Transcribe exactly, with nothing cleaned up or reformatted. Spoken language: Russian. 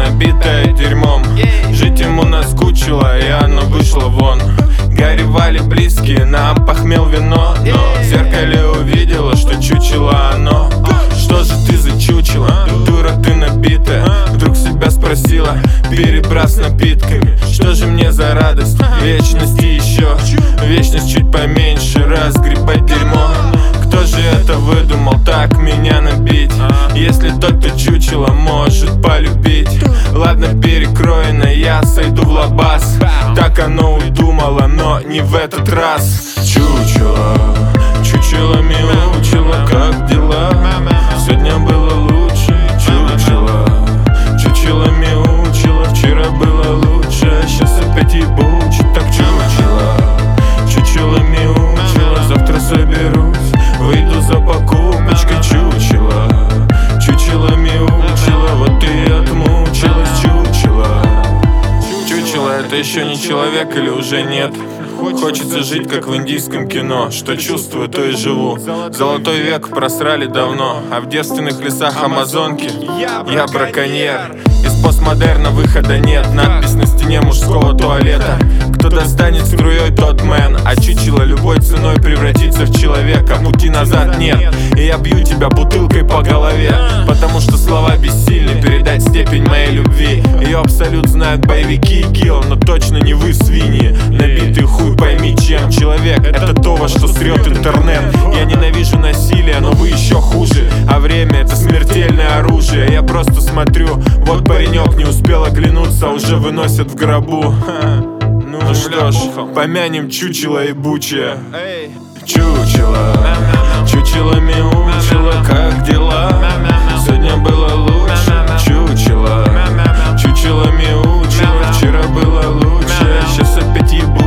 набитая дерьмом. Жить ему наскучило, и оно вышло вон. Горевали близкие, нам похмел вино, но в зеркале увидела, что чучело оно. Что же ты за чучело? Дура ты набитая. Вдруг себя спросила, перебрав с напитками. Что же мне за радость? Вечности еще. Вечность чуть поменьше, разгребать дерьмо. Кто же это выдумал так меня набить? Если тот, кто чучело, может полюбить. Ладно, перекроено, я сойду в лабаз. Так оно удумало, но не в этот раз. Чучело, чучело мяучело, как дела? Сегодня было лучше. Чучело, чучело мяучело, вчера было лучше, а сейчас опять ебучит. Так чучело, чучело мяучело, завтра соберусь, выйду за покупочкой. Чучело, чучело мяучело, вот ты отмучилась. Чучело, чучело, это еще не человек или уже нет? Хочется жить, как в индийском кино. Что чувствую, то и живу. Золотой век просрали давно, а в девственных лесах Амазонки я браконьер. Из постмодерна выхода нет. Надпись на стене мужского туалета: кто достанет струей, тот мэн. А чучело любой ценой превратится в человека. Пути назад нет, и я бью тебя бутылкой по голове, потому что слова бессильны передать степень моей любви. Ее абсолют знают боевики и гил, но точно не вы, свиньи. Набитый хуй, пойми чем. Человек — это то, во что срет интернет. Я ненавижу насилие, но вы еще хуже. А время — это смертельное оружие. Я просто смотрю, вот паренек не успел оглянуться, уже выносят в гробу. Ну что ж, помянем чучело ебучее. Чучело, чучело мяучело, как дела? Сегодня было лучше. Чучело, чучело мяучело, вчера было лучше, а сейчас опять ебучее.